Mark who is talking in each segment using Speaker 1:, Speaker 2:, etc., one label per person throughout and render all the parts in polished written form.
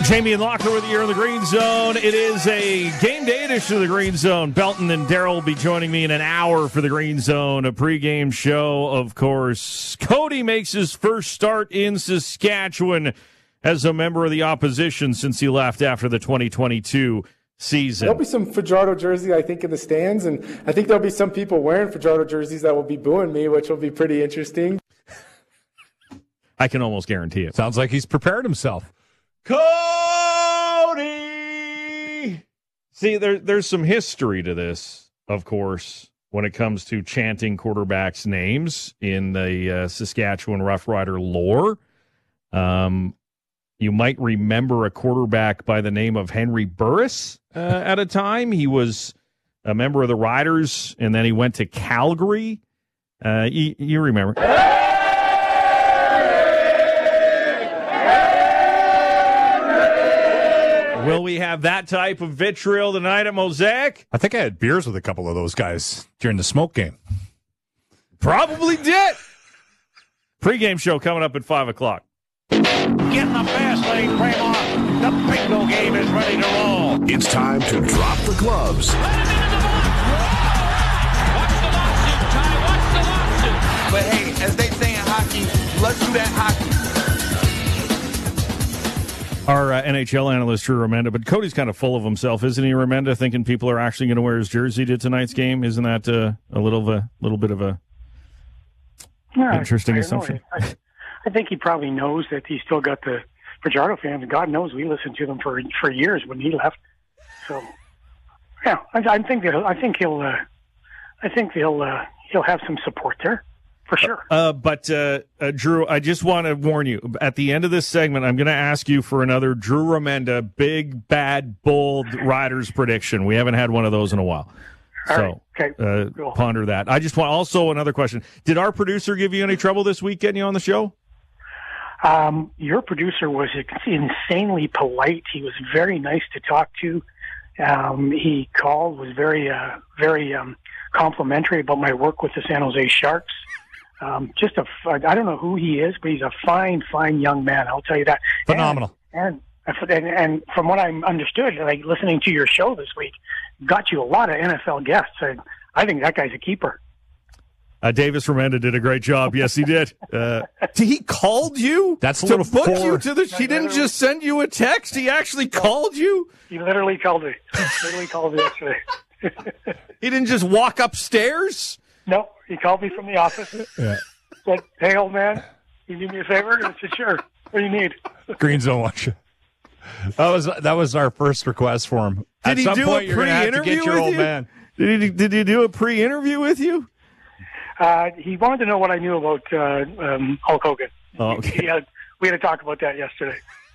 Speaker 1: Jamie and Locker with you here in the Green Zone. It is a game day edition of the Green Zone. Belton and Daryl will be joining me in an hour for the Green Zone, a pregame show, of course. Cody makes his first start in Saskatchewan as a member of the opposition since he left after the 2022 season.
Speaker 2: There'll be some Fajardo jersey, I think, in the stands, and I think there'll be some people wearing Fajardo jerseys that will be booing me, which will be pretty interesting.
Speaker 1: I can almost guarantee it.
Speaker 3: Sounds like he's prepared himself.
Speaker 1: Cody! See, there's some history to this, of course, when it comes to chanting quarterbacks' names in the Saskatchewan Roughrider lore. You might remember a quarterback by the name of Henry Burris at a time. He was a member of the Riders, and then he went to Calgary. You remember. Will we have that type of vitriol tonight at Mosaic?
Speaker 3: I think I had beers with a couple of those guys during the smoke game.
Speaker 1: Probably did. Pre-game show coming up at 5 o'clock.
Speaker 4: Getting the fast lane frame on. The bingo game is ready to roll.
Speaker 5: It's time to drop the gloves.
Speaker 4: Let him into the box. Watch the lawsuit, Ty. Watch the lawsuit.
Speaker 6: But hey, as they say in hockey, let's do that hockey.
Speaker 1: Our NHL analyst, Drew Remenda, but Cody's kind of full of himself, isn't he, Remenda, thinking people are actually going to wear his jersey to tonight's game? Isn't that a little bit of a interesting assumption?
Speaker 7: I think he probably knows that he's still got the Fajardo fans. God knows we listened to them for years when he left. So, yeah, I think he'll have some support there. For sure.
Speaker 1: But Drew, I just want to warn you, at the end of this segment, I'm going to ask you for another Drew Remenda, big, bad, bold Riders prediction. We haven't had one of those in a while.
Speaker 7: All right. Okay. Cool.
Speaker 1: Ponder that. I just want also another question. Did our producer give you any trouble this week getting you on the show?
Speaker 7: Your producer was insanely polite. He was very nice to talk to. He called, was very complimentary about my work with the San Jose Sharks. I don't know who he is, but he's a fine young man. I'll tell you that.
Speaker 3: Phenomenal.
Speaker 7: And from what I understood, like listening to your show this week, got you a lot of NFL guests. I think that guy's a keeper.
Speaker 1: Davis Remenda did a great job. Yes, he did. He called you?
Speaker 3: That's a
Speaker 1: to
Speaker 3: little
Speaker 1: book
Speaker 3: forward.
Speaker 1: you to this. He didn't just send you a text. He actually called you?
Speaker 7: He literally called me. Yesterday.
Speaker 1: He didn't just walk upstairs?
Speaker 7: No, he called me from the office.
Speaker 3: Yeah.
Speaker 7: Said, "Hey, old man, you do me a favor?" And I said, "Sure. What do you need?"
Speaker 3: Green Zone watch. That was our first request for him.
Speaker 1: Did he do a pre-interview with you? Did he do a pre-interview with you?
Speaker 7: He wanted to know what I knew about Hulk Hogan.
Speaker 1: Oh, okay.
Speaker 7: We had to talk about that yesterday.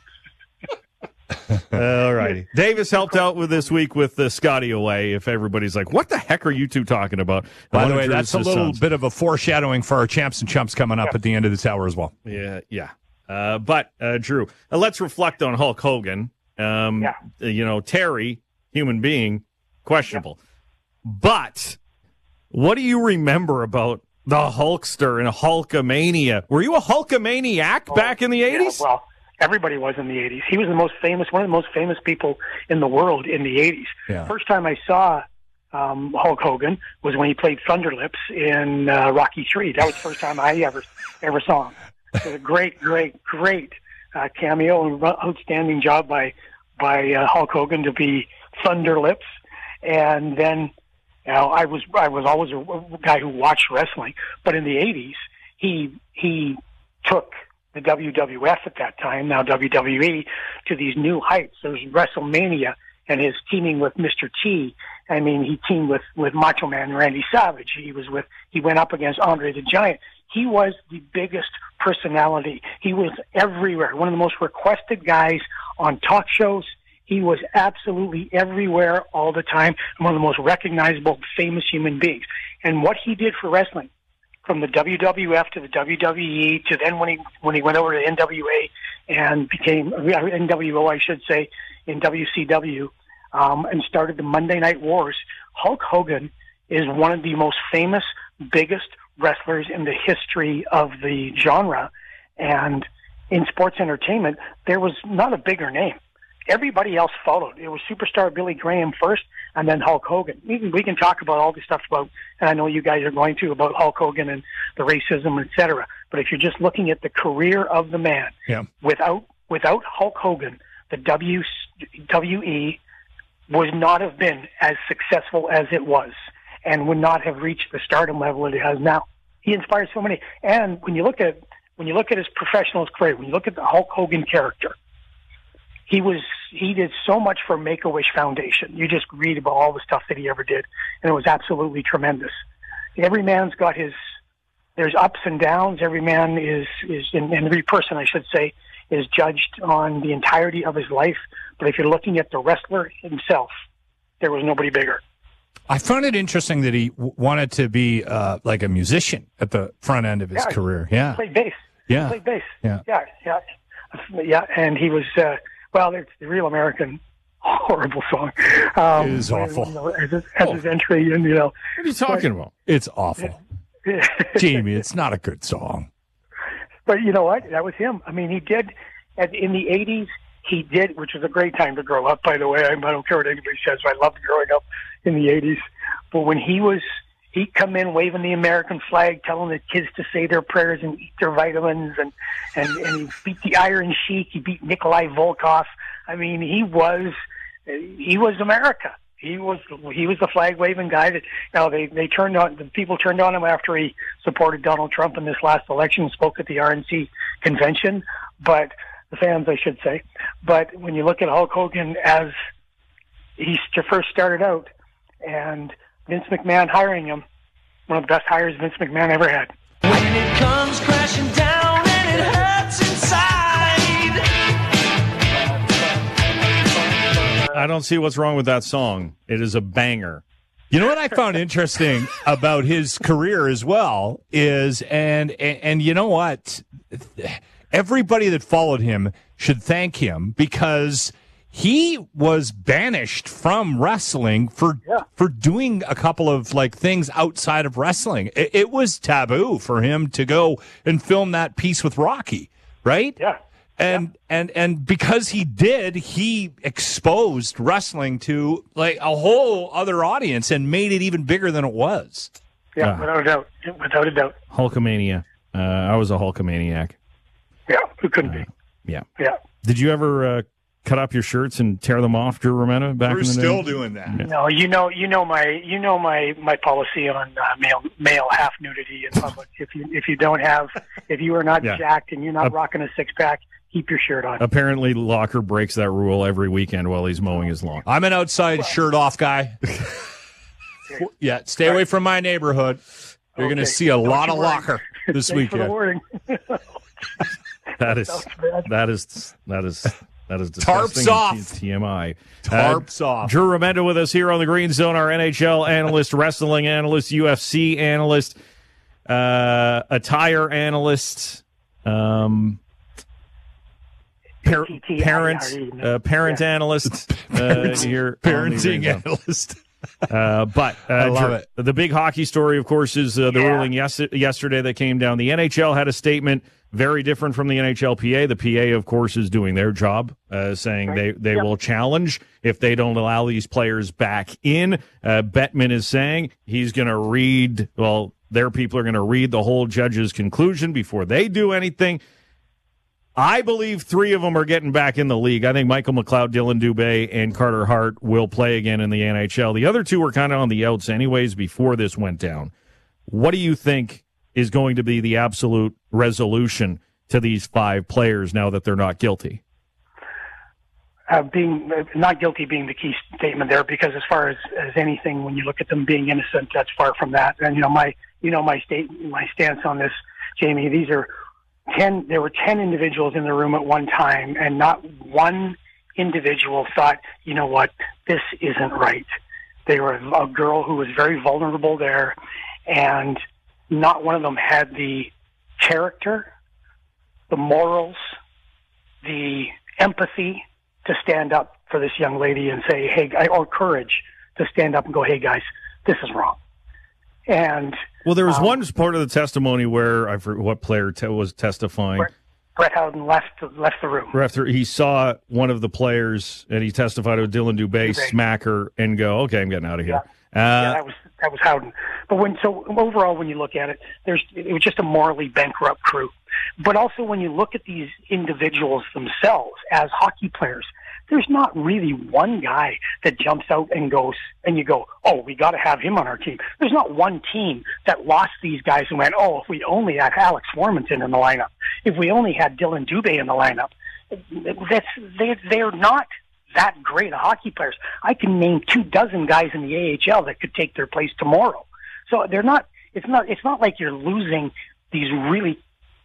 Speaker 1: All righty. Davis helped out with this week with Scotty away. If everybody's like, what the heck are you two talking about?
Speaker 3: By the way, that's a little bit of a foreshadowing for our Champs and Chumps coming up at the end of this hour as well.
Speaker 1: Yeah. But, Drew, let's reflect on Hulk Hogan. Terry, human being, questionable. Yeah. But what do you remember about the Hulkster and Hulkamania? Were you a Hulkamaniac back in the 80s?
Speaker 7: Yeah, well, everybody was in the 80s. He was one of the most famous people in the world in the 80s. Yeah. First time I saw Hulk Hogan was when he played Thunderlips in Rocky III. That was the first time I ever saw him. It was a great cameo and outstanding job by Hulk Hogan to be Thunderlips. And then I was always a guy who watched wrestling, but in the 80s he took the WWF at that time, now WWE, to these new heights. There was WrestleMania and his teaming with Mr. T. I mean, he teamed with Macho Man Randy Savage. He went up against Andre the Giant. He was the biggest personality. He was everywhere. One of the most requested guys on talk shows. He was absolutely everywhere all the time, and one of the most recognizable, famous human beings. And what he did for wrestling, from the WWF to the WWE to then when he went over to NWA and became NWO, I should say, in WCW, and started the Monday Night Wars. Hulk Hogan is one of the most famous, biggest wrestlers in the history of the genre. And in sports entertainment, there was not a bigger name. everybody else followed. It was superstar Billy Graham first, and then Hulk Hogan. We can talk about all this stuff about, and I know you guys are going to, about Hulk Hogan and the racism, etc. But if you're just looking at the career of the man, without Hulk Hogan, the WWE would not have been as successful as it was, and would not have reached the stardom level it has now. He inspired so many. And when you look at his professional career, when you look at the Hulk Hogan character, he did so much for Make-A-Wish Foundation. You just read about all the stuff that he ever did, and it was absolutely tremendous. Every man's got there's ups and downs. Every man is, and every person, I should say, is judged on the entirety of his life. But if you're looking at the wrestler himself, there was nobody bigger.
Speaker 3: I found it interesting that he wanted to be like a musician at the front end of his career. Yeah.
Speaker 7: He played bass.
Speaker 3: Yeah.
Speaker 7: He played bass.
Speaker 3: Yeah.
Speaker 7: Yeah. And he was, it's the Real American, horrible song.
Speaker 3: It is awful.
Speaker 7: As his entry, and
Speaker 1: What are you talking about?
Speaker 3: It's awful. Jamie, it's not a good song.
Speaker 7: But you know what? That was him. I mean, he did, in the 80s, he did, which was a great time to grow up, by the way. I don't care what anybody says. I loved growing up in the 80s. But when he'd come in waving the American flag, telling the kids to say their prayers and eat their vitamins, and he beat the Iron Sheik. He beat Nikolai Volkov. I mean, he was America. He was the flag waving guy that, the people turned on him after he supported Donald Trump in this last election, spoke at the RNC convention, but the fans, I should say. But when you look at Hulk Hogan as he first started out, and Vince McMahon hiring him, one of the best hires Vince McMahon ever had.
Speaker 8: When it comes crashing down and it hurts inside.
Speaker 1: I don't see what's wrong with that song. It is a banger.
Speaker 3: You know what I found interesting about his career as well is, and you know what? Everybody that followed him should thank him, because he was banished from wrestling for doing a couple of things outside of wrestling. It was taboo for him to go and film that piece with Rocky, right?
Speaker 7: Yeah.
Speaker 3: And because he did, he exposed wrestling to a whole other audience and made it even bigger than it was.
Speaker 7: Yeah, without a doubt.
Speaker 1: Hulkamania. I was a Hulkamaniac.
Speaker 7: Yeah, who couldn't be?
Speaker 1: Yeah.
Speaker 7: Yeah.
Speaker 1: Did you ever cut up your shirts and tear them off, Drew Remenda, back in the day?
Speaker 3: We're still doing that.
Speaker 1: Yeah.
Speaker 7: No, you know my policy on male half nudity in public. If you are not jacked and you're not rocking a 6-pack, keep your shirt on.
Speaker 1: Apparently, Locker breaks that rule every weekend while he's mowing his lawn.
Speaker 3: I'm an outside shirt off guy. Yeah, stay away from my neighborhood. You're going to see a lot of Locker this weekend.
Speaker 7: For the warning.
Speaker 1: That is disgusting.
Speaker 3: Tarps off.
Speaker 1: TMI.
Speaker 3: Tarps off.
Speaker 1: Drew Remenda with us here on the Green Zone, our NHL analyst, wrestling analyst, UFC analyst, attire analyst, parent analyst. Here,
Speaker 3: parenting analyst.
Speaker 1: But
Speaker 3: I love it.
Speaker 1: The big hockey story, of course, is the ruling yesterday that came down. The NHL had a statement very different from the NHLPA. The PA, of course, is doing their job, saying they will challenge if they don't allow these players back in. Bettman is saying he's going to read, their people are going to read the whole judge's conclusion before they do anything. I believe 3 of them are getting back in the league. I think Michael McLeod, Dylan Dubé, and Carter Hart will play again in the NHL. The other 2 were kind of on the outs anyways before this went down. What do you think is going to be the absolute resolution to these 5 players now that they're not guilty?
Speaker 7: Being not guilty being the key statement there, because as far as anything, when you look at them being innocent, that's far from that. And my stance on this, Jamie, there were 10 individuals in the room at one time, and not one individual thought, you know what, this isn't right. They were a girl who was very vulnerable there, and not one of them had the character, the morals, the empathy to stand up for this young lady and say, hey, or courage to stand up and go, hey, guys, this is wrong. And
Speaker 1: there was one part of the testimony where I forget what player was testifying,
Speaker 7: Brett Howden left the room.
Speaker 1: He saw one of the players, and he testified to Dylan Dubé smack her and go, "Okay, I'm getting out of here."
Speaker 7: Yeah, that was Howden. But overall, when you look at it, it was just a morally bankrupt crew. But also, when you look at these individuals themselves as hockey players, there's not really one guy that jumps out and goes, and you go, "Oh, we got to have him on our team." There's not one team that lost these guys and went, "Oh, if we only had Alex Warmington in the lineup, if we only had Dylan Dubé in the lineup." They're not that great of hockey players. I can name 24 guys in the AHL that could take their place tomorrow. So they're not. It's not like you're losing these really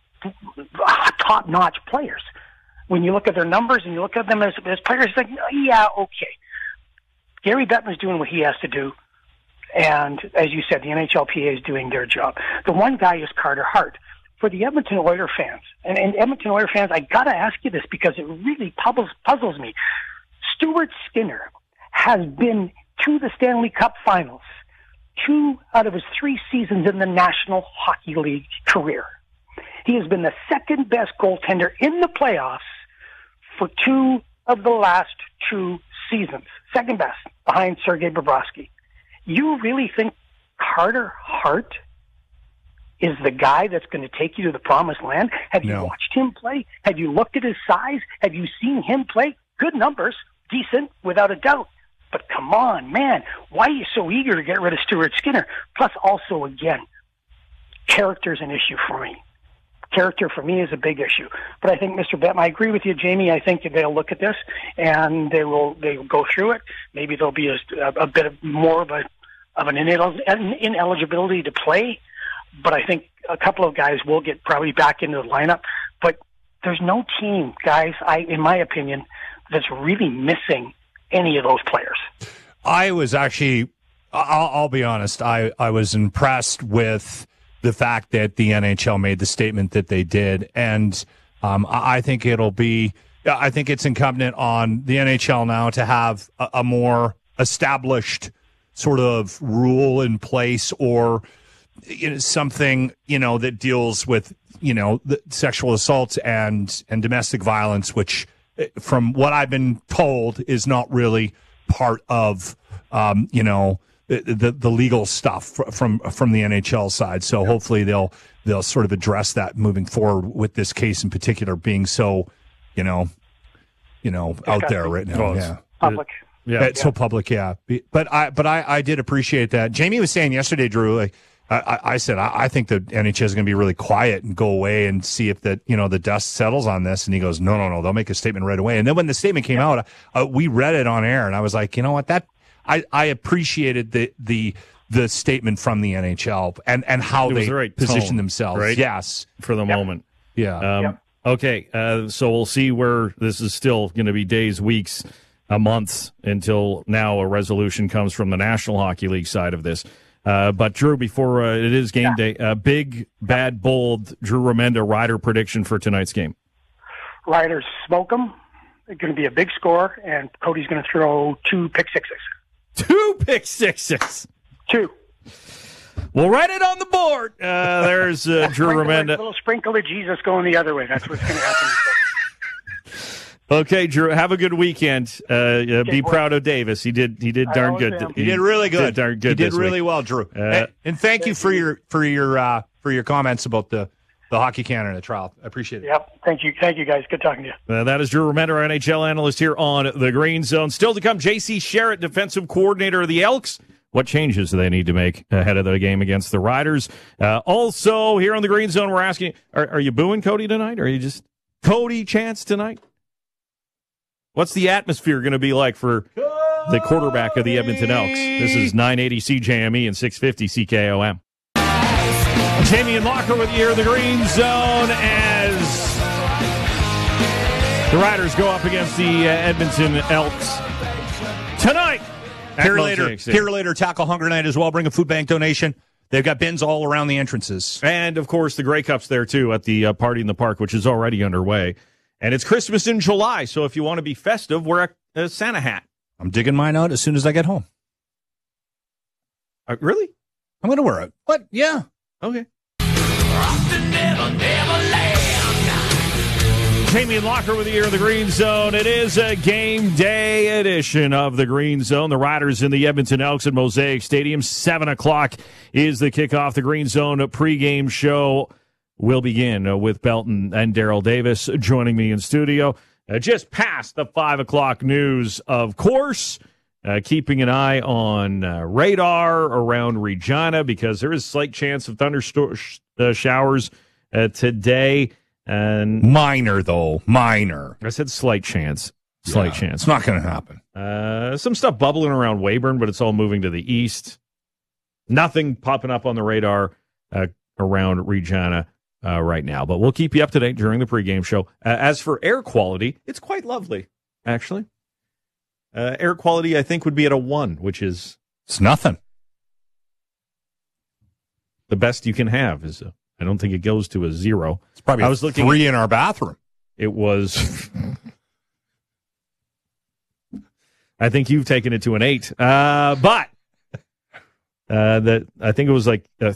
Speaker 7: top-notch players. When you look at their numbers and you look at them as players, it's like, yeah, okay. Gary Bettman's doing what he has to do, and as you said, the NHLPA is doing their job. The one guy is Carter Hart. For the Edmonton Oilers fans, and Edmonton Oilers fans, I got to ask you this because it really puzzles me. Stuart Skinner has been to the Stanley Cup Finals 2 out of his 3 seasons in the National Hockey League career. He has been the second best goaltender in the playoffs for 2 of the last 2 seasons. Second best, behind Sergei Bobrovsky. You really think Carter Hart is the guy that's going to take you to the promised land? Have you watched him play? Have you looked at his size? Have you seen him play? Good numbers, decent, without a doubt. But come on, man, why are you so eager to get rid of Stuart Skinner? Plus, also, again, character's an issue for me. Character for me is a big issue. But I think Mr. Bettman, I agree with you, Jamie. I think they'll look at this and they will go through it. Maybe there'll be a bit of more of an ineligibility to play. But I think a couple of guys will get probably back into the lineup. But there's no team, guys, in my opinion, that's really missing any of those players.
Speaker 3: I was actually, I'll be honest, I was impressed with the fact that the NHL made the statement that they did. And I think it's incumbent on the NHL now to have a more established sort of rule in place, or something, that deals with, the sexual assaults and domestic violence, which from what I've been told is not really part of, the legal stuff from the NHL side. So hopefully they'll sort of address that moving forward with this case in particular being so, out there right now. Yeah.
Speaker 7: Public.
Speaker 3: Yeah. It's so public. Yeah. But I did appreciate that. Jamie was saying yesterday, Drew, I said, I think the NHL is going to be really quiet and go away and see if the dust settles on this. And he goes, no, they'll make a statement right away. And then when the statement came out, we read it on air, and I was like, you know what, I appreciated the statement from the NHL and how they positioned themselves.
Speaker 1: Right?
Speaker 3: Yes.
Speaker 1: For the moment.
Speaker 3: Yeah.
Speaker 1: Okay. So we'll see where this is still going to be days, weeks, months until now a resolution comes from the National Hockey League side of this. But Drew, before it is game day, big, bad, bold Drew Remenda Rider prediction for tonight's game.
Speaker 7: Riders smoke them. It's going to be a big score, and Cody's going to throw 2 pick sixes.
Speaker 1: 2 pick sixes.
Speaker 7: 2.
Speaker 1: We'll write it on the board. There's Drew Remenda.
Speaker 7: A little sprinkle of Jesus going the other way. That's what's going to happen.
Speaker 1: Okay, Drew, have a good weekend. Be proud of Davis. He did darn good.
Speaker 3: He did really good.
Speaker 1: Darn good.
Speaker 3: He did really well, Drew. And thank you for your comments about the Hockey Canada trial. I appreciate it.
Speaker 7: Yep. Thank you, guys. Good talking to you.
Speaker 1: That is Drew Remenda, our NHL analyst here on the Green Zone. Still to come, J.C. Sherritt, defensive coordinator of the Elks. What changes do they need to make ahead of the game against the Riders? Also, here on the Green Zone, we're asking, are you booing Cody tonight? Or are you just Cody chance tonight? What's the atmosphere going to be like for the quarterback of the Edmonton Elks? This is 980 CJME and 650 CKOM. Jamie and Locker with you here in the Green Zone as the Riders go up against the Edmonton Elks tonight.
Speaker 3: Here later, Tackle Hunger Night as well. Bring a food bank donation. They've got bins all around the entrances.
Speaker 1: And, of course, the Grey Cup's there, too, at the Party in the Park, which is already underway. And it's Christmas in July, so if you want to be festive, wear a Santa hat.
Speaker 3: I'm digging mine out as soon as I get home.
Speaker 1: Really?
Speaker 3: I'm going to wear it. What? Yeah.
Speaker 1: Okay. Jamie and Locker with you here in the Green Zone. It is a game day edition of the Green Zone. The Riders in the Edmonton Elks at Mosaic Stadium. 7 o'clock is the kickoff. The Green Zone pregame show will begin with Belton and Daryl Davis joining me in studio. Just past the 5 o'clock news, of course. Keeping an eye on radar around Regina because there is a slight chance of showers today. And
Speaker 3: minor, though. Minor.
Speaker 1: I said slight chance. Slight chance.
Speaker 3: It's not going to happen.
Speaker 1: Some stuff bubbling around Weyburn, but it's all moving to the east. Nothing popping up on the radar around Regina right now. But we'll keep you up to date during the pregame show. As for air quality, it's quite lovely, actually. Air quality, I think, would be at a 1, which is...
Speaker 3: It's nothing.
Speaker 1: The best you can have is I don't think it goes to a 0.
Speaker 3: It's probably
Speaker 1: I was looking
Speaker 3: 3 in our bathroom.
Speaker 1: It was... I think you've taken it to an 8. But that I think it was like a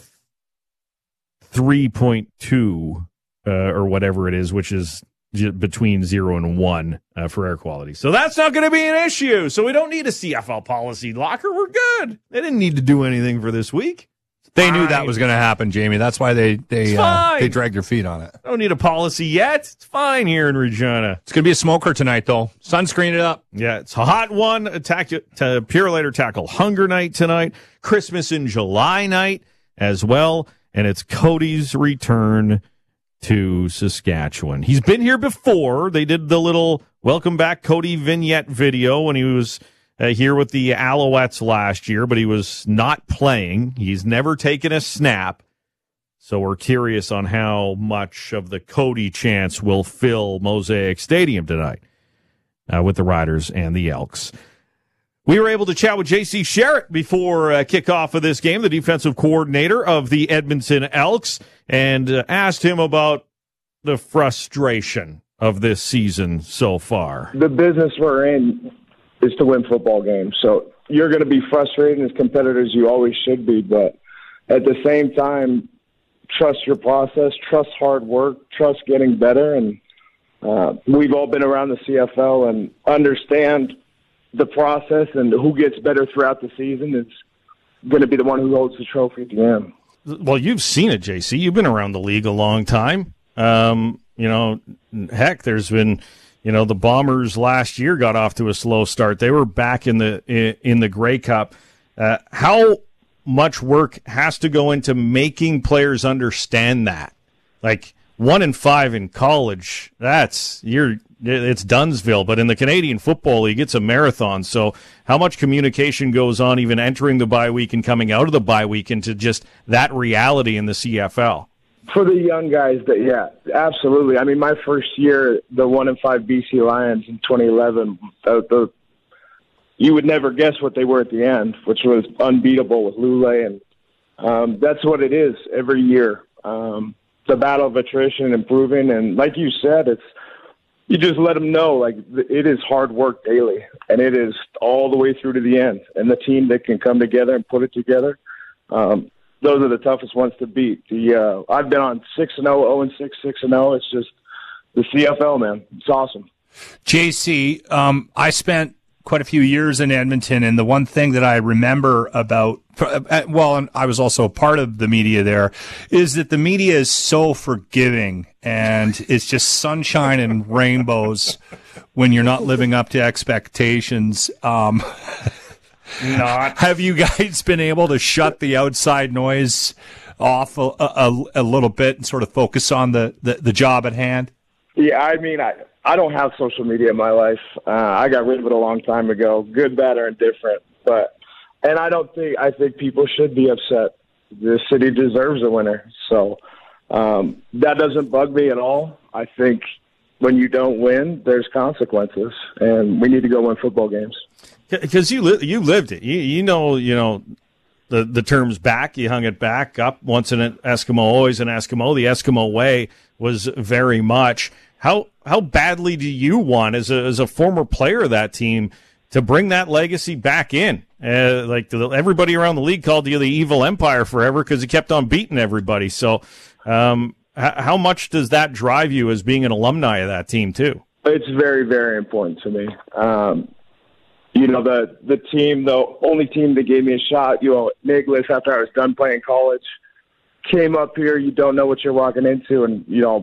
Speaker 1: 3.2 or whatever it is, which is between 0 and 1 for air quality. So that's not going to be an issue. So we don't need a CFL policy locker. We're good. They didn't need to do anything for this week.
Speaker 3: They knew that was going to happen, Jamie. That's why they dragged their feet on it.
Speaker 1: I don't need a policy yet. It's fine here in Regina.
Speaker 3: It's going to be a smoker tonight, though. Sunscreen it up.
Speaker 1: Yeah, it's a hot one. Purolator Tackle Hunger Night tonight. Christmas in July night as well. And it's Cody's return to Saskatchewan. He's been here before. They did the little Welcome Back Cody vignette video when he was here with the Alouettes last year, but he was not playing. He's never taken a snap. So we're curious on how much of the Cody chance will fill Mosaic Stadium tonight with the Riders and the Elks. We were able to chat with J.C. Sherritt before kickoff of this game, the defensive coordinator of the Edmonton Elks, and asked him about the frustration of this season so far.
Speaker 9: The business we're in is to win football games. So you're going to be frustrated as competitors. You always should be. But at the same time, trust your process, trust hard work, trust getting better. And we've all been around the CFL and understand the process, and who gets better throughout the season is going to be the one who holds the trophy at the end.
Speaker 1: Well, you've seen it, JC. You've been around the league a long time. Heck, there's been, the Bombers last year got off to a slow start. They were back in the Grey Cup. How much work has to go into making players understand that? Like 1-5 in college, it's Dunsville, but in the Canadian Football League, it's a marathon. So how much communication goes on even entering the bye week and coming out of the bye week into just that reality in the CFL?
Speaker 9: For the young guys, yeah, absolutely. I mean, my first year, the 1-5 BC Lions in 2011, you would never guess what they were at the end, which was unbeatable with Lule, and that's what it is every year. The battle of attrition, improving, and like you said, you just let them know, like, it is hard work daily, and it is all the way through to the end. And the team that can come together and put it together, those are the toughest ones to beat. I've been on 6-0, 0-6, 6-0. It's just the CFL, man. It's awesome.
Speaker 3: JC, I spent quite a few years in Edmonton, and the one thing that I remember about, and I was also a part of the media there, is that the media is so forgiving, and it's just sunshine and rainbows when you're not living up to expectations. Have you guys been able to shut the outside noise off a little bit and sort of focus on the job at hand?
Speaker 9: Yeah, I mean, I don't have social media in my life. I got rid of it a long time ago, good, bad, or indifferent. And I think people should be upset. The city deserves a winner. So that doesn't bug me at all. I think when you don't win, there's consequences, and we need to go win football games.
Speaker 1: Because you lived it. You know the terms back. You hung it back up. Once an Eskimo, always an Eskimo. The Eskimo way was very much. How badly do you want, as a former player of that team, to bring that legacy back in? Everybody around the league called you the evil empire forever because you kept on beating everybody. So how much does that drive you as being an alumni of that team too?
Speaker 9: It's very, very important to me. The team, the only team that gave me a shot, Nicholas, after I was done playing college, came up here. You don't know what you're walking into. And,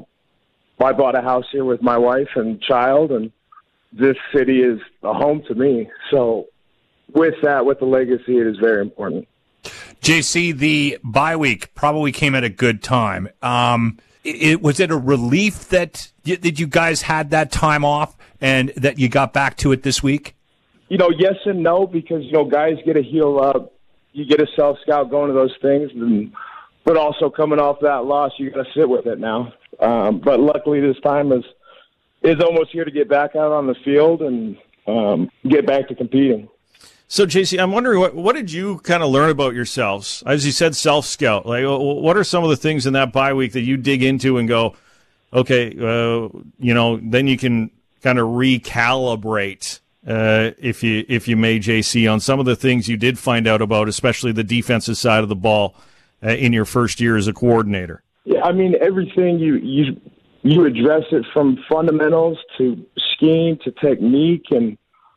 Speaker 9: I bought a house here with my wife and child, and this city is a home to me. So with that, with the legacy, it is very important.
Speaker 3: JC, the bye week probably came at a good time. Was it a relief that you guys had that time off and that you got back to it this week?
Speaker 9: Yes and no, because, guys get to heal up. You get a self-scout going to those things. But also coming off that loss, you got to sit with it now. But luckily this time is almost here to get back out on the field and get back to competing.
Speaker 1: So, JC, I'm wondering, what did you kind of learn about yourselves? As you said, self-scout. Like, what are some of the things in that bye week that you dig into and go, okay, then you can kind of recalibrate, if you may, JC, on some of the things you did find out about, especially the defensive side of the ball in your first year as a coordinator?
Speaker 9: Yeah, I mean, everything you address it from fundamentals to scheme to technique, and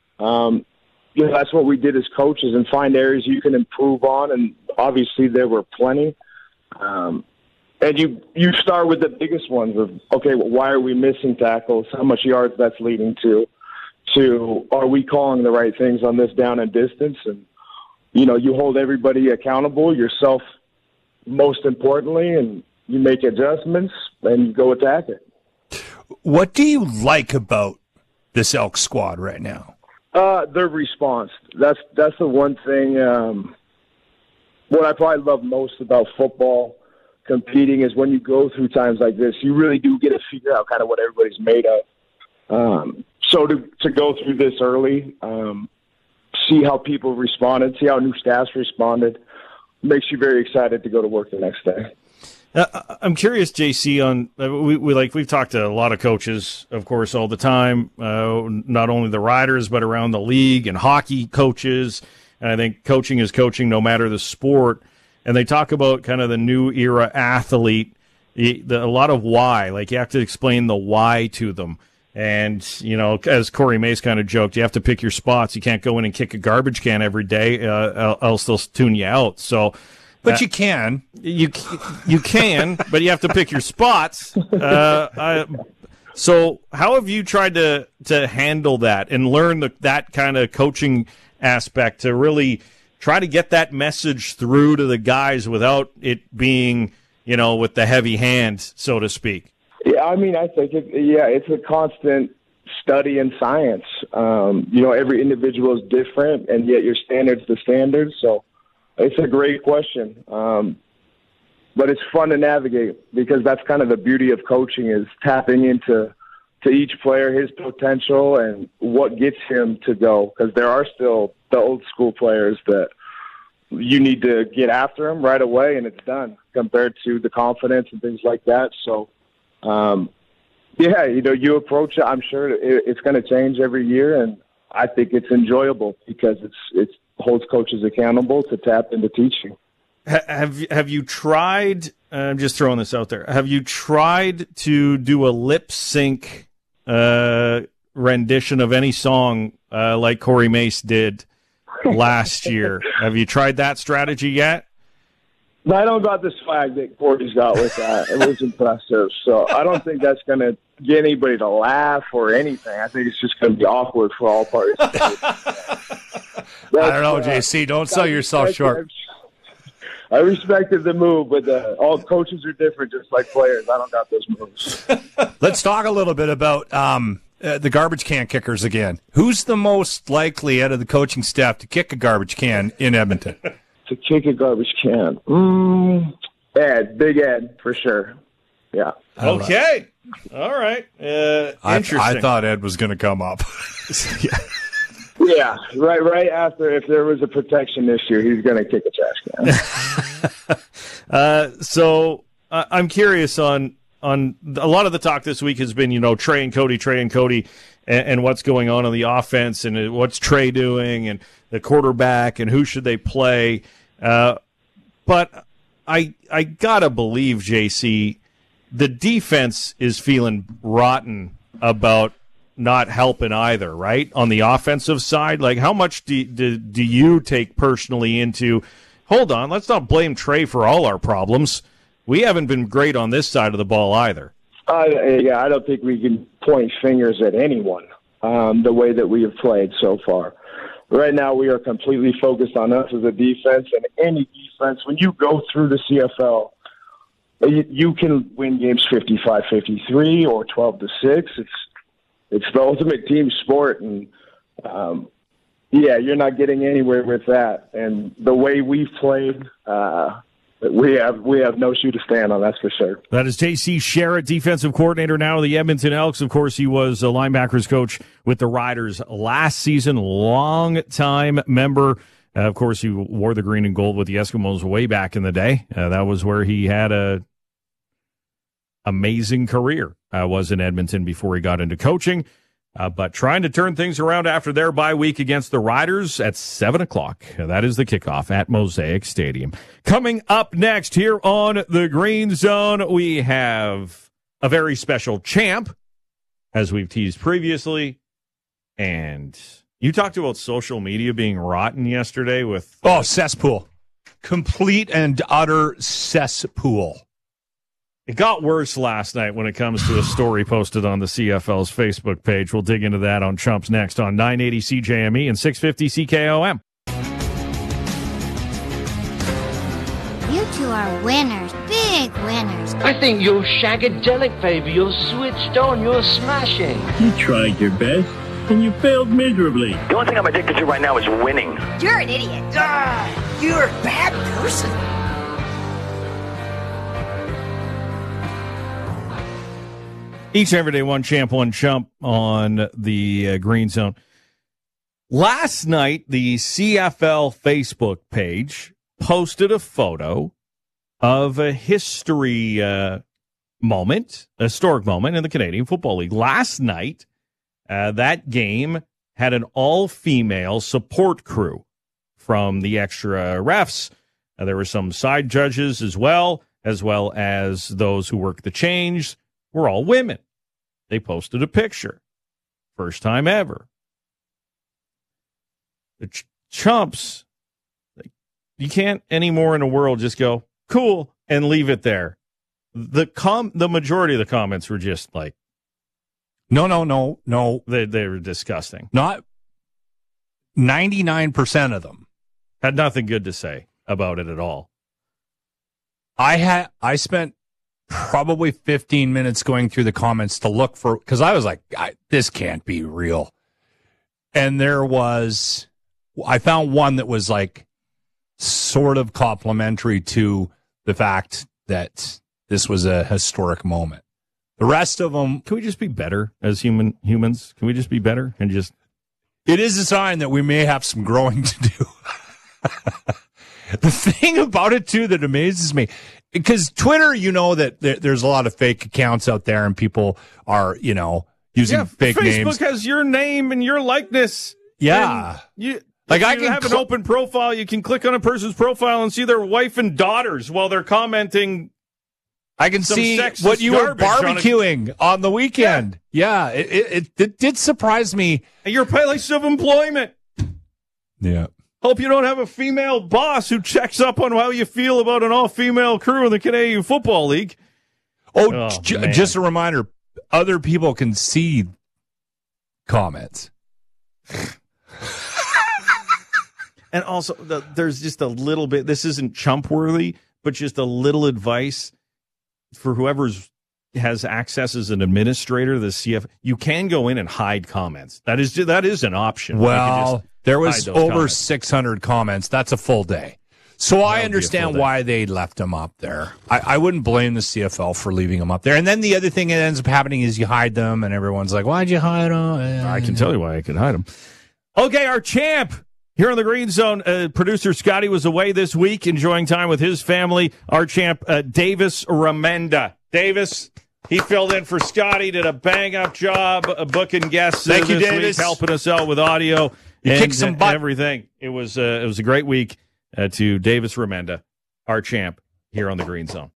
Speaker 9: that's what we did as coaches, and find areas you can improve on. And obviously there were plenty. And you start with the biggest ones of, okay, well, why are we missing tackles? How much yards that's leading to are we calling the right things on this down and distance? And, you hold everybody accountable, yourself most importantly, and you make adjustments and you go attack it.
Speaker 3: What do you like about this Elk squad right now?
Speaker 9: Their response. That's the one thing. What I probably love most about football, competing, is when you go through times like this, you really do get to figure out kind of what everybody's made of. So to go through this early, see how people responded, see how new staffs responded, makes you very excited to go to work the next day.
Speaker 1: I'm curious, JC, on we've talked to a lot of coaches, of course, all the time, not only the Riders, but around the league and hockey coaches. And I think coaching is coaching no matter the sport. And they talk about kind of the new era athlete, a lot of why. Like, you have to explain the why to them. And, as Corey Mace kind of joked, you have to pick your spots. You can't go in and kick a garbage can every day, else they'll tune you out. So,
Speaker 3: but you can.
Speaker 1: You can, but you have to pick your spots. So how have you tried to handle that and learn that kind of coaching aspect to really try to get that message through to the guys without it being, with the heavy hand, so to speak?
Speaker 9: Yeah, I mean, I think it's a constant study in science. Every individual is different, and yet your standard's the standard. So it's a great question. But it's fun to navigate, because that's kind of the beauty of coaching, is tapping into each player, his potential, and what gets him to go. Because there are still the old school players that you need to get after them right away, and it's done, compared to the confidence and things like that. So, you approach it. I'm sure it's going to change every year, and I think it's enjoyable because it holds coaches accountable to tap into teaching.
Speaker 1: Have you tried? I'm just throwing this out there. Have you tried to do a lip sync rendition of any song like Corey Mace did last year? Have you tried that strategy yet?
Speaker 9: I don't got the swag that Corey's got with that. It was impressive. So I don't think that's going to get anybody to laugh or anything. I think it's just going to be awkward for all parties.
Speaker 3: I don't know, JC. Don't sell yourself short.
Speaker 9: I respected the move, but all coaches are different, just like players. I don't got those moves.
Speaker 3: Let's talk a little bit about the garbage can kickers again. Who's the most likely out of the coaching staff to kick a garbage can in Edmonton?
Speaker 9: To kick a garbage can? Ed, Big Ed, for sure. Yeah.
Speaker 1: Okay. All right. Interesting.
Speaker 3: I thought Ed was going to come up.
Speaker 9: Yeah, right after, if there was a protection issue, he's going to kick a trash
Speaker 1: can. So I'm curious on a lot of the talk this week has been, Trey and Cody, and what's going on the offense, and what's Trey doing, and the quarterback, and who should they play. But I gotta believe, JC, the defense is feeling rotten about not helping either, right? On the offensive side, like how much do you take personally into, hold on, let's not blame Trey for all our problems. We haven't been great on this side of the ball either.
Speaker 9: Yeah, I don't think we can point fingers at anyone the way that we have played so far. Right now, we are completely focused on us as a defense, and any defense, when you go through the CFL, you can win games 55-53 or 12-6. It's the ultimate team sport, and you're not getting anywhere with that. And the way we've played, we have no shoe to stand on, that's for sure.
Speaker 1: That is J.C. Sherritt, defensive coordinator now of the Edmonton Elks. Of course, he was a linebackers coach with the Riders last season, long-time member. Of course, he wore the green and gold with the Eskimos way back in the day. That was where he had a amazing career, was in Edmonton before he got into coaching. But trying to turn things around after their bye week against the Riders at 7 o'clock. That is the kickoff at Mosaic Stadium. Coming up next here on the Green Zone, we have a very special champ, as we've teased previously. And you talked about social media being rotten yesterday with...
Speaker 3: Oh, cesspool. Complete and utter cesspool.
Speaker 1: It got worse last night when it comes to a story posted on the CFL's Facebook page. We'll dig into that on Chumps next on 980 CJME and 650 CKOM.
Speaker 10: You two are winners, big winners.
Speaker 8: I think you're shagadelic, baby. You're switched on. You're smashing.
Speaker 11: You tried your best, and you failed miserably.
Speaker 12: The only thing I'm addicted to right now is winning.
Speaker 10: You're an idiot.
Speaker 8: You're a bad person.
Speaker 1: Each and every day, one champ, one chump on the Green Zone. Last night, the CFL Facebook page posted a photo of a historic moment in the Canadian Football League. Last night, that game had an all-female support crew from the extra refs. There were some side judges as well as those who work the change. Were all women. They posted a picture. First time ever. The chumps, you can't anymore in the world just go, cool, and leave it there. The majority of the comments were just like,
Speaker 3: No.
Speaker 1: They were disgusting.
Speaker 3: Not 99% of them.
Speaker 1: Had nothing good to say about it at all.
Speaker 3: I spent probably 15 minutes going through the comments to look for, because I was like, this can't be real. And I found one that was like sort of complimentary to the fact that this was a historic moment. The rest of them...
Speaker 1: Can we just be better as humans? Can we just be better and just...
Speaker 3: It is a sign that we may have some growing to do. The thing about it, too, that amazes me, because Twitter, that there's a lot of fake accounts out there and people are, using fake names.
Speaker 1: Facebook has your name and your likeness.
Speaker 3: Yeah.
Speaker 1: I can have an open profile. You can click on a person's profile and see their wife and daughters while they're commenting.
Speaker 3: I can see what you were barbecuing on the weekend. Yeah, it did surprise me.
Speaker 1: And your place of employment.
Speaker 3: Yeah.
Speaker 1: Hope you don't have a female boss who checks up on how you feel about an all-female crew in the Canadian Football League.
Speaker 3: Just a reminder, other people can see comments.
Speaker 1: And also, there's just a little bit, this isn't chump-worthy, but just a little advice for whoever has access as an administrator, the CF, you can go in and hide comments. That is an option.
Speaker 3: Well, there was over 600 comments. That's a full day. So I understand why they left them up there. I wouldn't blame the CFL for leaving them up there. And then the other thing that ends up happening is you hide them, and everyone's like, why'd you hide them?
Speaker 1: I can tell you why I could hide them. Okay, our champ here on the Green Zone. Producer Scotty was away this week, enjoying time with his family. Our champ, Davis Remenda. Davis, he filled in for Scotty, did a bang-up job booking guests
Speaker 3: Thank you,
Speaker 1: this
Speaker 3: Davis.
Speaker 1: week, helping us out with audio.
Speaker 3: You kicked some butt.
Speaker 1: Everything. It was a great week to Davis Remenda, our champ here on the Green Zone.